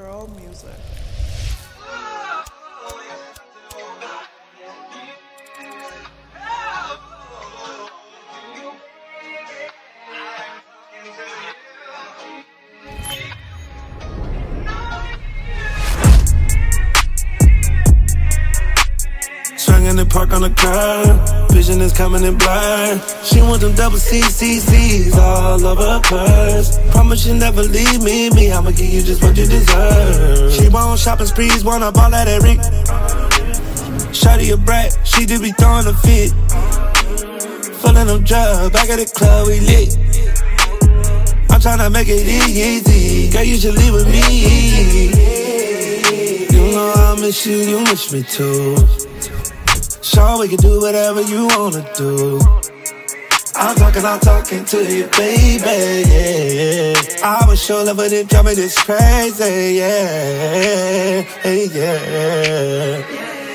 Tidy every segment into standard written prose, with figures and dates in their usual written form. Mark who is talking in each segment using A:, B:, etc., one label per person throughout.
A: Girl Music.
B: Swing in the park on the curb, vision is coming in blur. She want them double CCCs all over her purse. Promise you never leave me, I'ma give you just what you deserve. She want shopping sprees, wanna ball at Eric. Shawty a brat, she just be throwing a fit. Fullin' them drugs, back at the club, we lit. I'm tryna make it easy, girl, you should leave with me. You know I miss you, you miss me too. Sure, we can do whatever you wanna do. I'm talking to you, baby, yeah. I was sure love, but it drive me this crazy, yeah, yeah.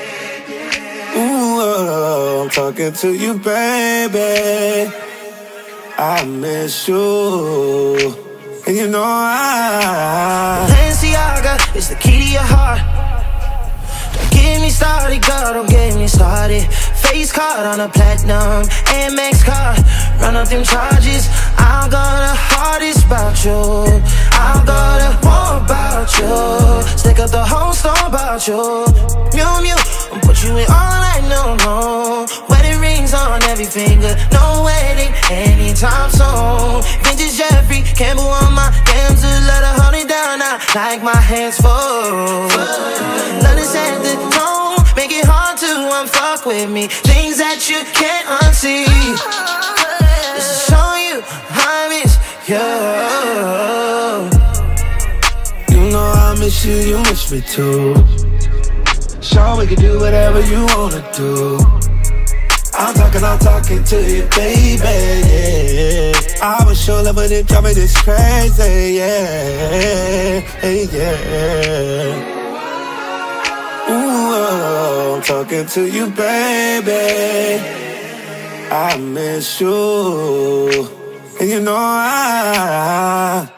B: Ooh, I'm talking to you, baby. I miss you, and you know
C: Balenciaga is the key to your heart. Get me started, girl, don't get me started. Face card on a platinum Amex card. Run up them charges. I'm gonna hardest about you. I'm gonna want about you. Stick up the whole store about you. Mew mew, I'll put you in all night, no. Wedding rings on every finger. No wedding anytime soon. Vintage Jeffrey, Campbell on my damsel. Let her hold it down, I like my hands full. Love is at the tone, make it hard to unfuck with me. Things that you can't unsee. Just to show you I miss you.
B: You know I miss you, you miss me too. Sure, we can do whatever you wanna do. I'm talking to you, baby, yeah. I was sure love, but it drive me this crazy, yeah, yeah. Ooh, I'm talking to you, baby. I miss you, and you know